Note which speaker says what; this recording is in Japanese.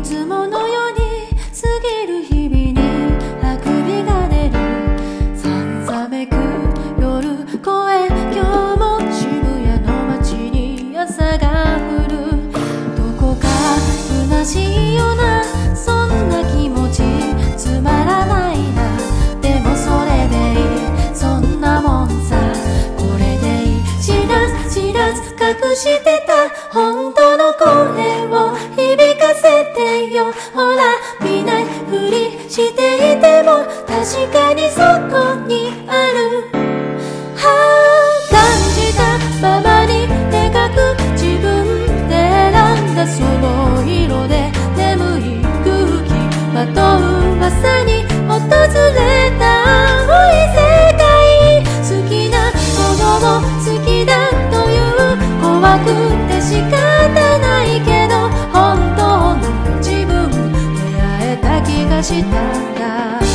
Speaker 1: つものように過ぎる日々にあくびが出るさんざめく夜声、今日も渋谷の街に朝が降る。どこか虚しいようなそんな気持ち、つまらないな、でもそれでいい、そんなもんさ、これでいい。知らず知らず隠してた本当の声を響かせてよ。ほら見ないふりしていても確かにそこにある。感じたままに描く自分で選んだその色で眠い空気まとう朝に訪れた青い世界。好きなものも好きだという怖くて仕方ないけど本当の自分出会えた気がしたんだ。